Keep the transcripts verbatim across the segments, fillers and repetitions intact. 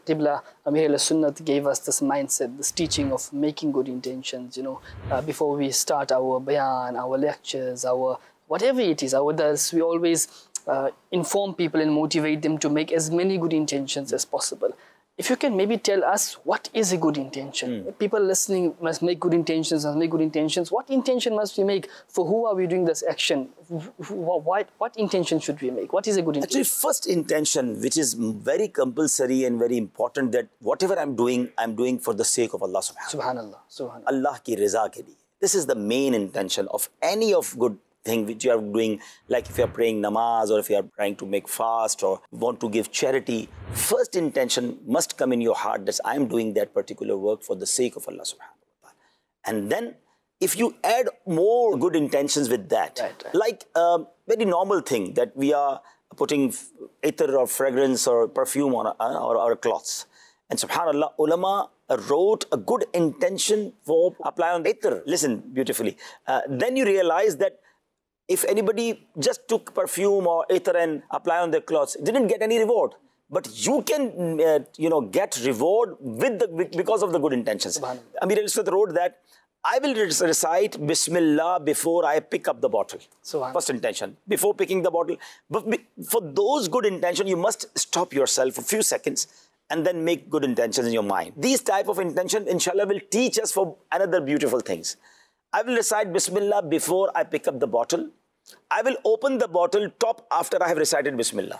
Qibla Amir al-Sunnat gave us this mindset, this teaching of making good intentions, you know, uh, before we start our bayan, our lectures, our whatever it is, our dars, we always uh, inform people and motivate them to make as many good intentions as possible. If you can maybe tell us, what is a good intention? Mm. People listening must make good intentions, must make good intentions. What intention must we make? For who are we doing this action? What, what intention should we make? What is a good intention? Actually, first intention, which is very compulsory and very important, that whatever I'm doing, I'm doing for the sake of Allah subhanahu wa ta'ala. Subhanallah. Subhanallah. Allah ki riza ke liye. This is the main intention of any of good thing which you are doing, like if you are praying namaz or if you are trying to make fast or want to give charity. First intention must come in your heart that I am doing that particular work for the sake of Allah subhanahu wa ta'ala. And then if you add more good intentions with that, right, right. like a very normal thing that we are putting ether or fragrance or perfume on our, our, our clothes. And subhanallah, ulama wrote a good intention for apply on ether. Listen beautifully. Uh, then you realize that if anybody just took perfume or ether and apply on their clothes, didn't get any reward. But you can, uh, you know, get reward with the because of the good intentions. Amir al-Sunnat wrote that I will recite Bismillah before I pick up the bottle. First intention, before picking the bottle. But for those good intentions, you must stop yourself for a few seconds and then make good intentions in your mind. These type of intention, inshallah, will teach us for another beautiful things. I will recite Bismillah before I pick up the bottle. I will open the bottle top after I have recited Bismillah.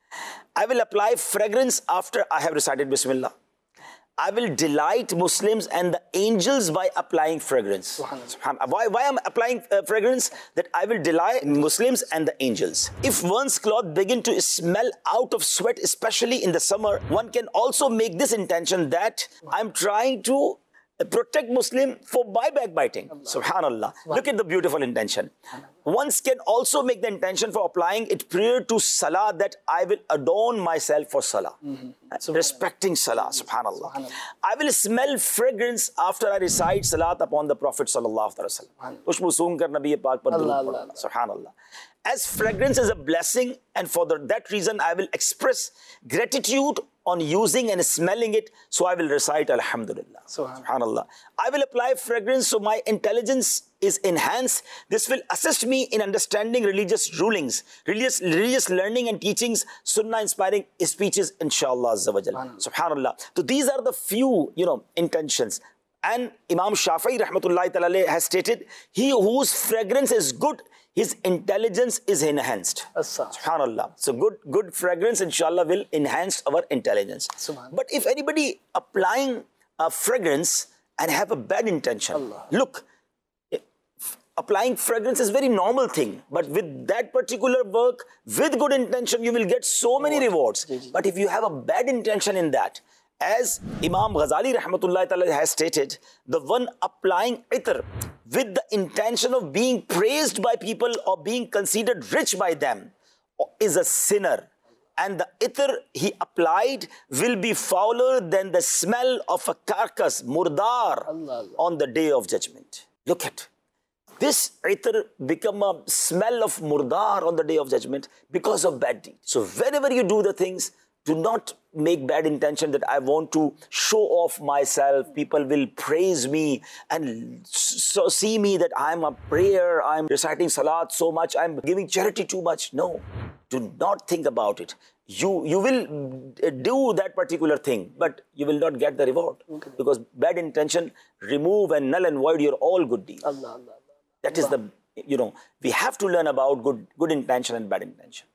I will apply fragrance after I have recited Bismillah. I will delight Muslims and the angels by applying fragrance. Subhanallah. Why, why am I applying uh, fragrance? That I will delight Muslims and the angels. If one's cloth begin to smell out of sweat, especially in the summer, one can also make this intention that I'm trying to protect Muslim for by backbiting. Subhanallah. Look at the beautiful intention. One can also make the intention for applying it prior to Salah, that I will adorn myself for Salah. Mm-hmm. Respecting Salah. Subhanallah. Subhanallah. I will smell fragrance after I recite Salat upon the Prophet Sallallahu Alaihi Wasallam. Subhanallah. As fragrance is a blessing, and for the, that reason I will express gratitude on using and smelling it, so I will recite Alhamdulillah. Subhanallah. I will apply fragrance so my intelligence is enhanced. This will assist me in understanding religious rulings, religious, religious learning and teachings, sunnah inspiring speeches, inshallah azza wa jal. Subhanallah. So these are the few, you know, intentions. And Imam Shafi'i rahmatullahi ta'ala has stated, he whose fragrance is good, his intelligence is enhanced. Subhanallah. So good, good fragrance, inshallah, will enhance our intelligence. But if anybody applying a fragrance and have a bad intention, Allah. Look, applying fragrance is a very normal thing. But with that particular work, with good intention, you will get so many rewards. But if you have a bad intention in that, as Imam Ghazali rahmatullahi ta'ala has stated, the one applying itr with the intention of being praised by people or being considered rich by them is a sinner. And the itr he applied will be fouler than the smell of a carcass, murdar, Allah, on the day of judgment. Look at this itr become a smell of murdar on the day of judgment because of bad deed. So whenever you do the things, do not make bad intention that I want to show off myself. People will praise me and so see me that I'm a prayer, I'm reciting salat so much, I'm giving charity too much. No, do not think about it. You, you will do that particular thing, but you will not get the reward. Okay. Because bad intention remove and null and void your all good deeds. Allah, Allah, Allah. That is the, you know, we have to learn about good, good intention and bad intention.